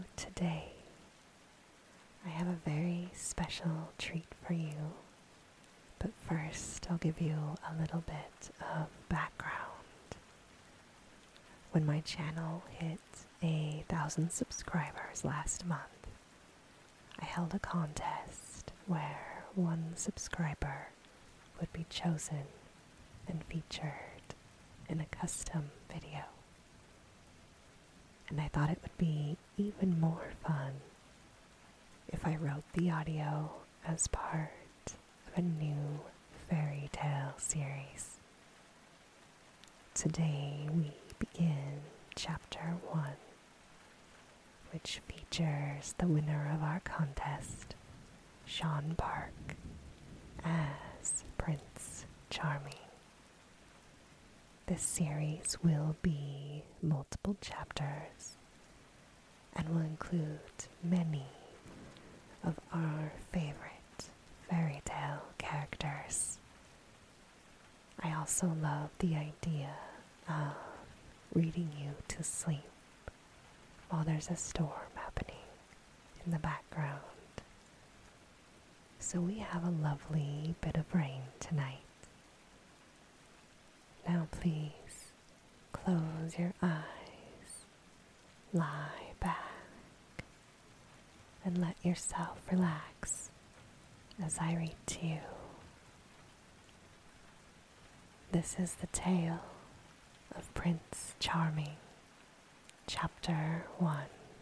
today I have a very special treat for you. But first, I'll give you a little bit of background. When my channel hit 1,000 subscribers last month, I held a contest where one subscriber would be chosen and featured in a custom video. And I thought it would be even more fun if I wrote the audio as part of a new fairy tale series. Today we begin Chapter 1, which features the winner of our contest, Sean Park, as Prince Charming. This series will be multiple chapters and will include many of our favorite fairy tale characters. I also love the idea of reading you to sleep while there's a storm happening in the background. So we have a lovely bit of rain tonight. Now please close your eyes, lie back, and let yourself relax as I read to you. This is the tale of Prince Charming, Chapter 1.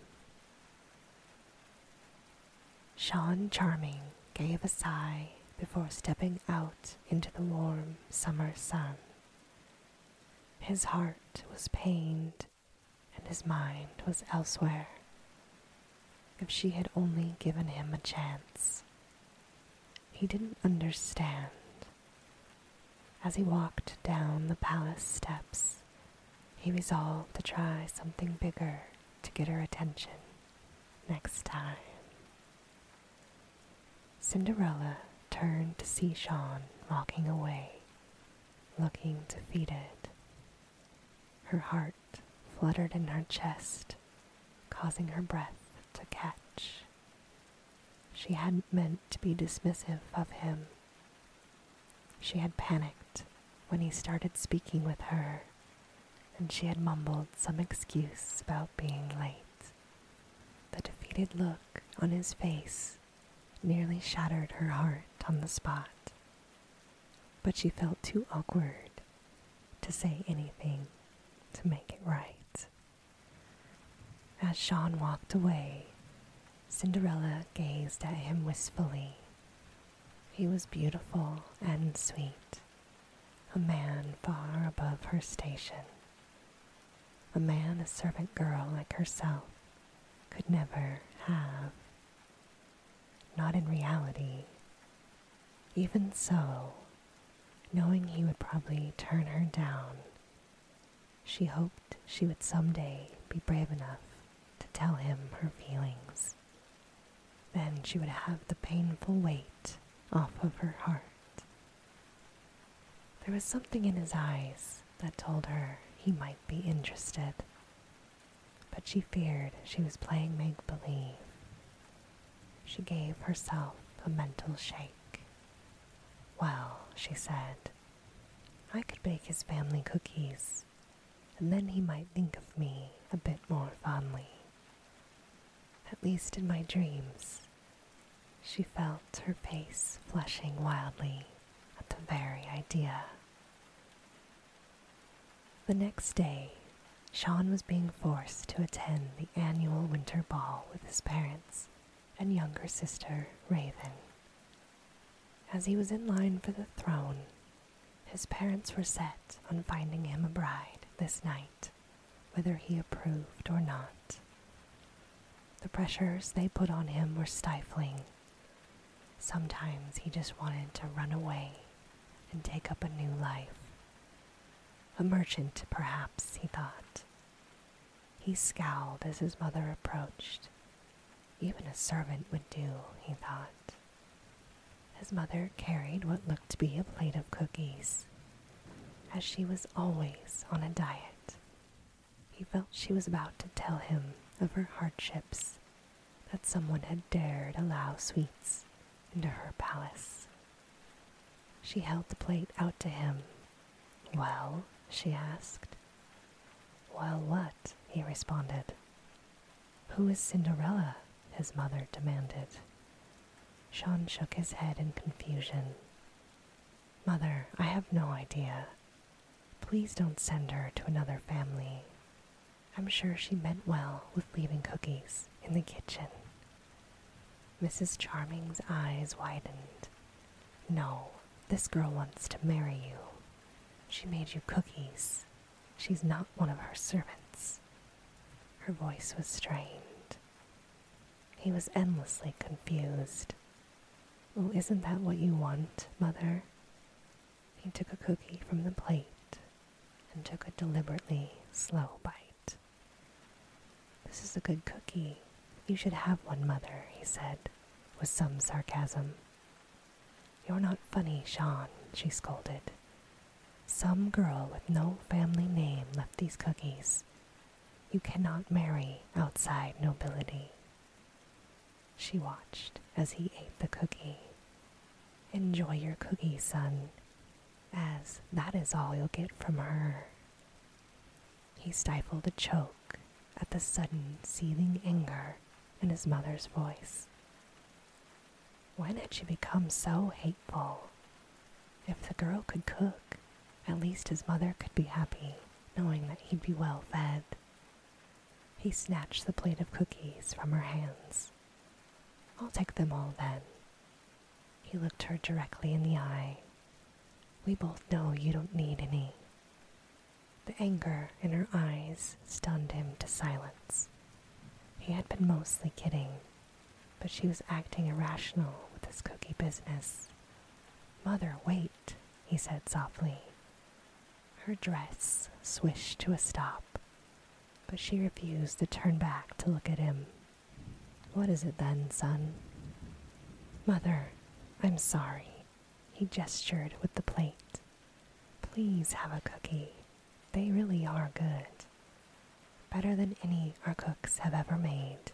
Sean Charming gave a sigh before stepping out into the warm summer sun. His heart was pained and his mind was elsewhere. If she had only given him a chance. He didn't understand. As he walked down the palace steps, he resolved to try something bigger to get her attention next time. Cinderella turned to see Sean walking away, looking defeated. Her heart fluttered in her chest, causing her breath to catch. She hadn't meant to be dismissive of him. She had panicked when he started speaking with her, and she had mumbled some excuse about being late. The defeated look on his face nearly shattered her heart on the spot, but she felt too awkward to say anything to make it right. As Sean walked away, Cinderella gazed at him wistfully. He was beautiful and sweet, a man far above her station, a man a servant girl like herself could never have. Not in reality. Even so, knowing he would probably turn her down, she hoped she would someday be brave enough to tell him her feelings. Then she would have the painful weight off of her heart. There was something in his eyes that told her he might be interested, but she feared she was playing make-believe. She gave herself a mental shake. Well, she said, I could bake his family cookies, and then he might think of me a bit more fondly. At least in my dreams. She felt her face flushing wildly at the very idea. The next day, Sean was being forced to attend the annual winter ball with his parents and younger sister, Raven. As he was in line for the throne, his parents were set on finding him a bride this night, whether he approved or not. The pressures they put on him were stifling. Sometimes he just wanted to run away and take up a new life. A merchant, perhaps, he thought. He scowled as his mother approached. Even a servant would do, he thought. His mother carried what looked to be a plate of cookies. As she was always on a diet, he felt she was about to tell him of her hardships that someone had dared allow sweets into her palace. She held the plate out to him. "Well?" she asked. "Well, what?" he responded. "Who is Cinderella?" his mother demanded. Sean shook his head in confusion. "Mother, I have no idea. Please don't send her to another family. I'm sure she meant well with leaving cookies in the kitchen." Mrs. Charming's eyes widened. "No, this girl wants to marry you. She made you cookies. She's not one of her servants." Her voice was strained. He was endlessly confused. "Oh, isn't that what you want, Mother?" He took a cookie from the plate and took a deliberately slow bite. "This is a good cookie. You should have one, Mother," he said, with some sarcasm. "You're not funny, Sean," she scolded. "Some girl with no family name left these cookies. You cannot marry outside nobility." She watched as he ate the cookie. "Enjoy your cookie, son, as that is all you'll get from her." He stifled a choke at the sudden seething anger in his mother's voice. When had she become so hateful? If the girl could cook, at least his mother could be happy, knowing that he'd be well fed. He snatched the plate of cookies from her hands. "I'll take them all then." He looked her directly in the eye. "We both know you don't need any." The anger in her eyes stunned him to silence. He had been mostly kidding, but she was acting irrational with this cookie business. "Mother, wait," he said softly. Her dress swished to a stop, but she refused to turn back to look at him. "What is it then, son?" "Mother, I'm sorry." He gestured with the plate. "Please have a cookie. They really are good. Better than any our cooks have ever made."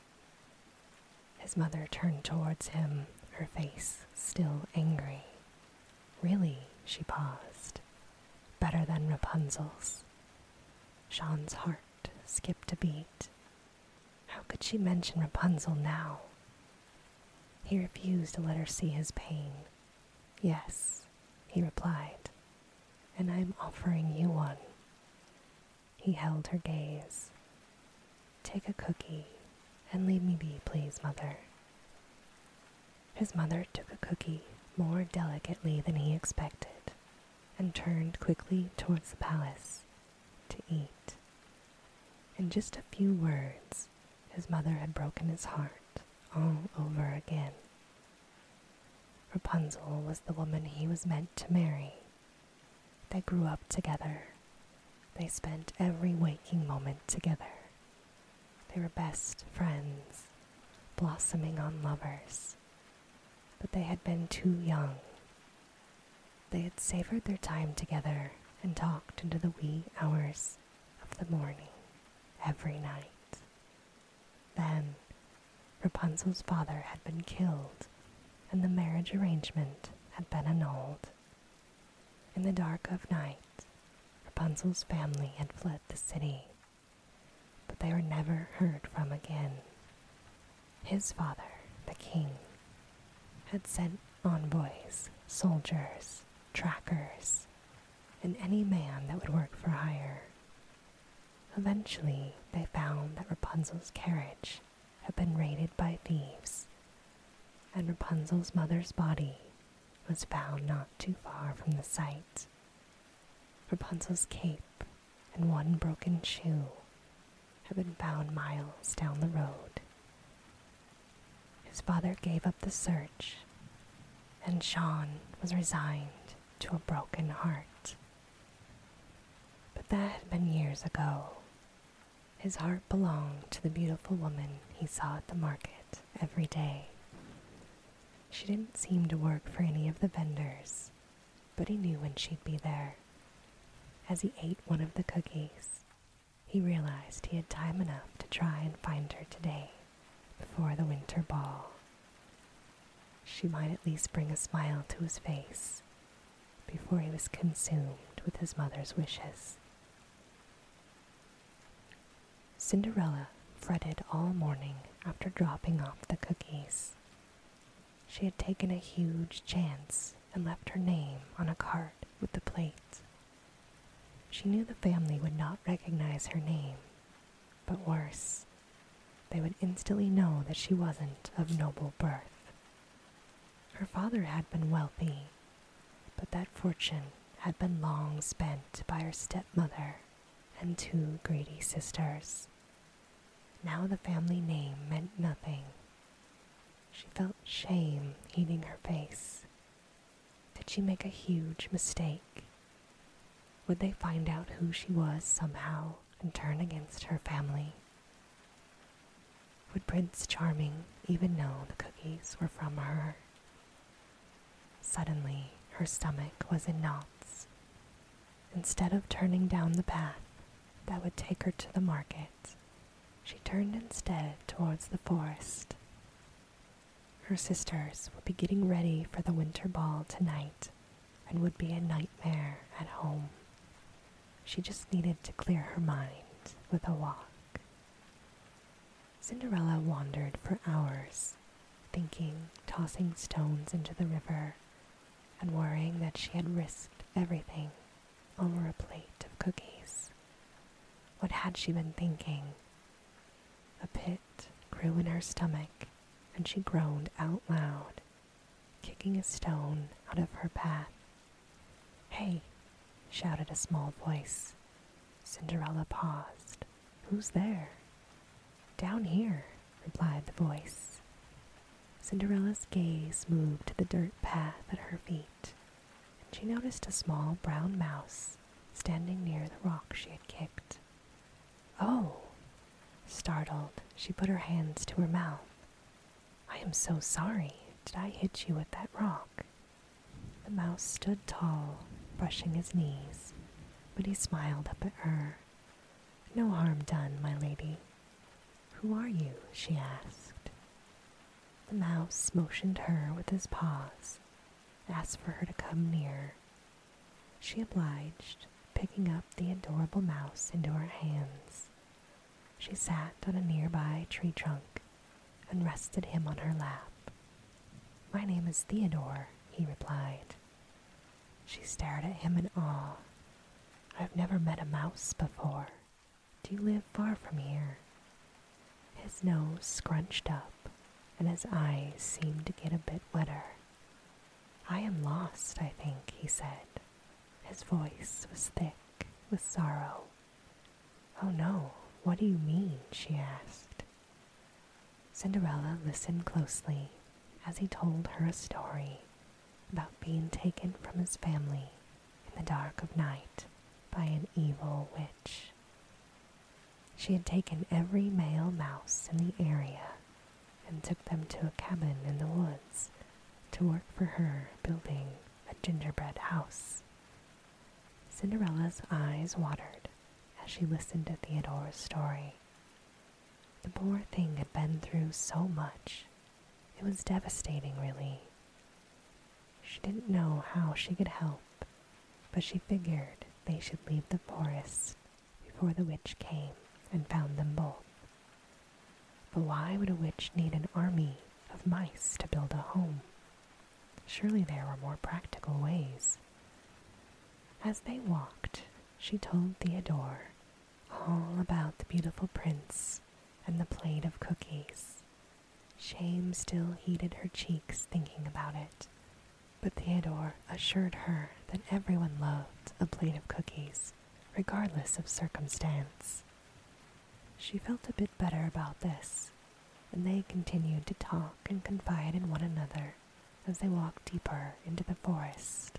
His mother turned towards him, her face still angry. "Really?" she paused. "Better than Rapunzel's." Sean's heart skipped a beat. How could she mention Rapunzel now? He refused to let her see his pain. "Yes," he replied, "and I'm offering you one." He held her gaze. "Take a cookie and leave me be, please, Mother." His mother took a cookie more delicately than he expected and turned quickly towards the palace to eat. In just a few words, his mother had broken his heart all over again. Rapunzel was the woman he was meant to marry. They grew up together. They spent every waking moment together. They were best friends, blossoming on lovers. But they had been too young. They had savored their time together and talked into the wee hours of the morning every night. Then Rapunzel's father had been killed, and the marriage arrangement had been annulled. In the dark of night, Rapunzel's family had fled the city, but they were never heard from again. His father, the king, had sent envoys, soldiers, trackers, and any man that would work for hire. Eventually, they found that Rapunzel's carriage had been raided by thieves, and Rapunzel's mother's body was found not too far from the site. Rapunzel's cape and one broken shoe had been found miles down the road. His father gave up the search, and Sean was resigned to a broken heart. But that had been years ago. His heart belonged to the beautiful woman he saw at the market every day. She didn't seem to work for any of the vendors, but he knew when she'd be there. As he ate one of the cookies, he realized he had time enough to try and find her today, before the winter ball. She might at least bring a smile to his face before he was consumed with his mother's wishes. Cinderella fretted all morning after dropping off the cookies. She had taken a huge chance and left her name on a card with the plate. She knew the family would not recognize her name, but worse, they would instantly know that she wasn't of noble birth. Her father had been wealthy, but that fortune had been long spent by her stepmother and two greedy sisters. Now the family name meant nothing. She felt shame heating her face. Did she make a huge mistake? Would they find out who she was somehow and turn against her family? Would Prince Charming even know the cookies were from her? Suddenly, her stomach was in knots. Instead of turning down the path that would take her to the market, she turned instead towards the forest. Her sisters would be getting ready for the winter ball tonight and would be a nightmare at home. She just needed to clear her mind with a walk. Cinderella wandered for hours, thinking, tossing stones into the river, and worrying that she had risked everything over a plate of cookies. What had she been thinking? A pit grew in her stomach, and she groaned out loud, kicking a stone out of her path. "Hey!" shouted a small voice. Cinderella paused. "Who's there?" "Down here," replied the voice. Cinderella's gaze moved to the dirt path at her feet, and she noticed a small brown mouse standing near the rock she had kicked. "Oh!" Startled, she put her hands to her mouth. "I am so sorry. Did I hit you with that rock?" The mouse stood tall, brushing his knees, but he smiled up at her. "No harm done, my lady." "Who are you?" she asked. The mouse motioned her with his paws, asked for her to come near. She obliged, picking up the adorable mouse into her hands. She sat on a nearby tree trunk and rested him on her lap. "My name is Theodore," he replied. She stared at him in awe. "I've never met a mouse before. Do you live far from here?" His nose scrunched up, and his eyes seemed to get a bit wetter. "I am lost, I think," he said. His voice was thick with sorrow. "Oh no, what do you mean?" she asked. Cinderella listened closely as he told her a story about being taken from his family in the dark of night by an evil witch. She had taken every male mouse in the area and took them to a cabin in the woods to work for her building a gingerbread house. Cinderella's eyes watered as she listened to Theodore's story. The poor thing had been through so much. It was devastating, really. She didn't know how she could help, but she figured they should leave the forest before the witch came and found them both. But why would a witch need an army of mice to build a home? Surely there were more practical ways. As they walked, she told Theodore all about the beautiful prince and the plate of cookies. Shame still heated her cheeks thinking about it, but Theodore assured her that everyone loved a plate of cookies, regardless of circumstance. She felt a bit better about this, and they continued to talk and confide in one another as they walked deeper into the forest.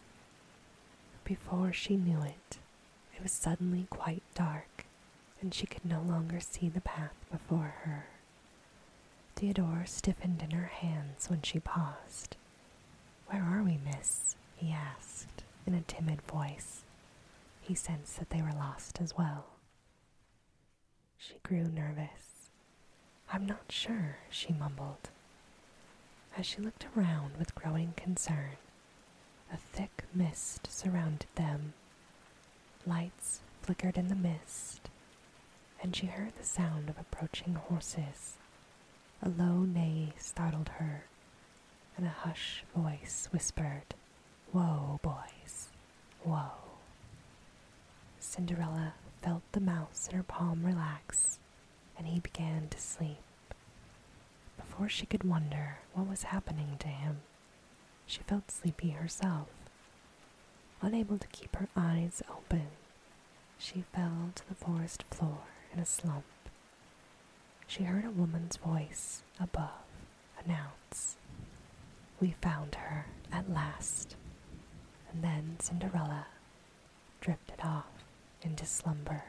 Before she knew it, it was suddenly quite dark, and she could no longer see the path before her. Theodore stiffened in her hands when she paused. "Where are we, miss?" he asked in a timid voice. He sensed that they were lost as well. She grew nervous. "I'm not sure," she mumbled. As she looked around with growing concern, a thick mist surrounded them. Lights flickered in the mist, and she heard the sound of approaching horses. A low neigh startled her, and a hushed voice whispered, "Whoa, boys, whoa." Cinderella felt the mouse in her palm relax, and he began to sleep. Before she could wonder what was happening to him, she felt sleepy herself. Unable to keep her eyes open, she fell to the forest floor in a slump. She heard a woman's voice above announce, "We found her at last." And then Cinderella drifted off into slumber.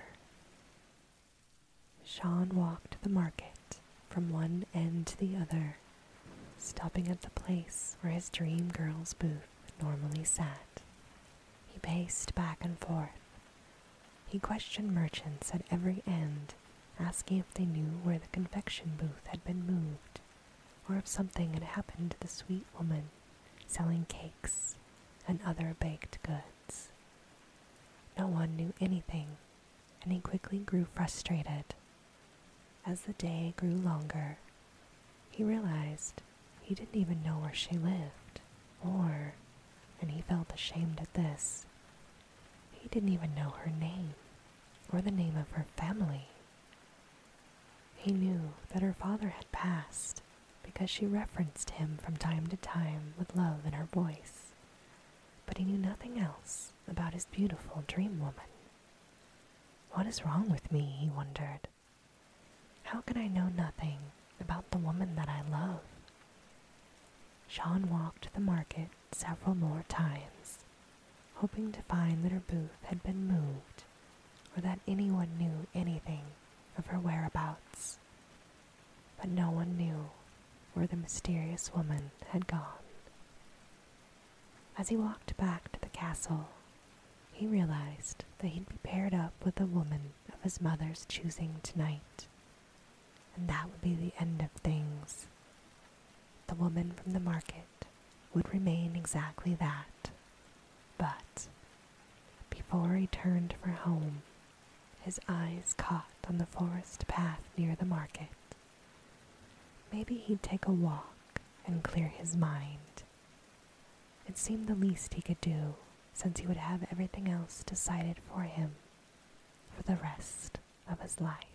Sean walked the market from one end to the other, stopping at the place where his dream girl's booth normally sat. He paced back and forth. He questioned merchants at every end, asking if they knew where the confection booth had been moved, or if something had happened to the sweet woman selling cakes and other baked goods. No one knew anything, and he quickly grew frustrated. As the day grew longer, he realized he didn't even know where she lived, and he felt ashamed at this, he didn't even know her name, or the name of her family. He knew that her father had passed because she referenced him from time to time with love in her voice, but he knew nothing else about his beautiful dream woman. What is wrong with me, he wondered. How can I know nothing about the woman that I love? Sean walked the market several more times, hoping to find that her booth had been moved or that anyone knew anything of her whereabouts. But no one knew where the mysterious woman had gone. As he walked back to the castle, he realized that he'd be paired up with a woman of his mother's choosing tonight, and that would be the end of things. The woman from the market would remain exactly that, but before he turned for home, his eyes caught on the forest path near the market. Maybe he'd take a walk and clear his mind. It seemed the least he could do, since he would have everything else decided for him for the rest of his life.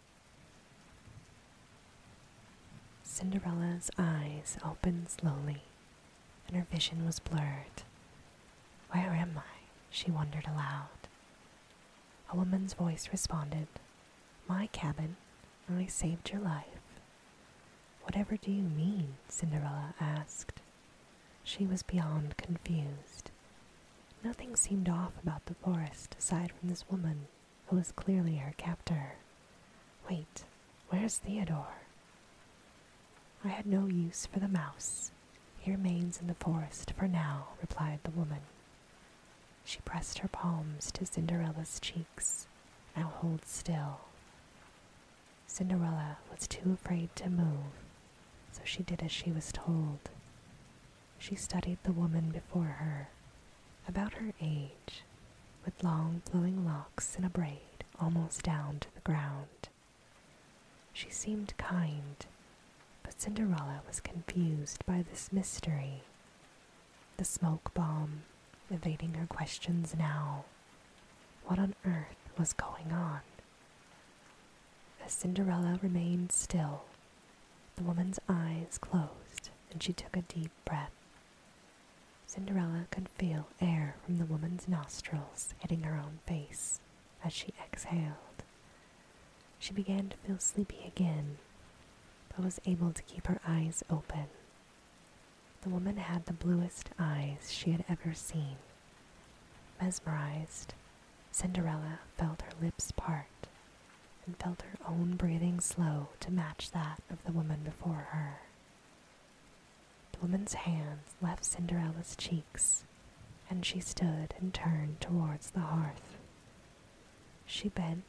Cinderella's eyes opened slowly, and her vision was blurred. "Where am I?" she wondered aloud. A woman's voice responded, "My cabin. I saved your life." "Whatever do you mean?" Cinderella asked. She was beyond confused. Nothing seemed off about the forest aside from this woman who was clearly her captor. "Wait, where's Theodore?" "I had no use for the mouse. He remains in the forest for now," replied the woman. She pressed her palms to Cinderella's cheeks. "Now hold still." Cinderella was too afraid to move, so she did as she was told. She studied the woman before her, about her age, with long flowing locks in a braid almost down to the ground. She seemed kind, but Cinderella was confused by this mystery. The smoke bomb evading her questions now. What on earth was going on? As Cinderella remained still, the woman's eyes closed and she took a deep breath. Cinderella could feel air from the woman's nostrils hitting her own face as she exhaled. She began to feel sleepy again, but was able to keep her eyes open. The woman had the bluest eyes she had ever seen. Mesmerized, Cinderella felt her lips part and felt her own breathing slow to match that of the woman before her. The woman's hands left Cinderella's cheeks, and she stood and turned towards the hearth. She bent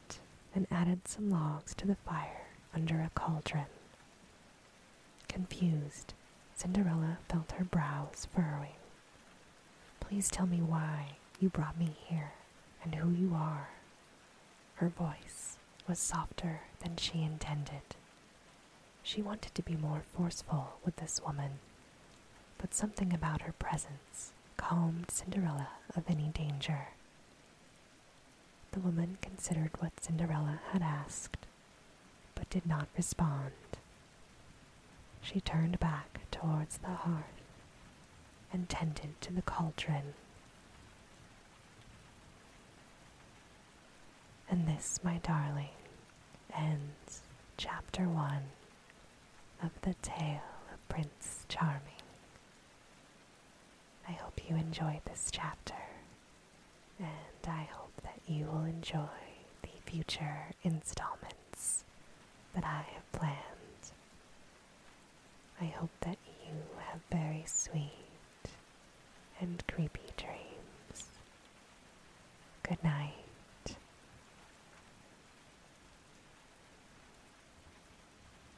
and added some logs to the fire under a cauldron. Confused, Cinderella felt her brows furrowing. Please tell me why you brought me here and who you are. Her voice was softer than she intended. She wanted to be more forceful with this woman, but something about her presence calmed Cinderella of any danger. The woman considered what Cinderella had asked, but did not respond. She turned back towards the hearth and tended to the cauldron. And this, my darling, ends chapter 1 of the tale of Prince Charming. I hope you enjoyed this chapter, and I hope that you will enjoy the future installments that I have planned. I hope that you have very sweet and creepy dreams. Good night.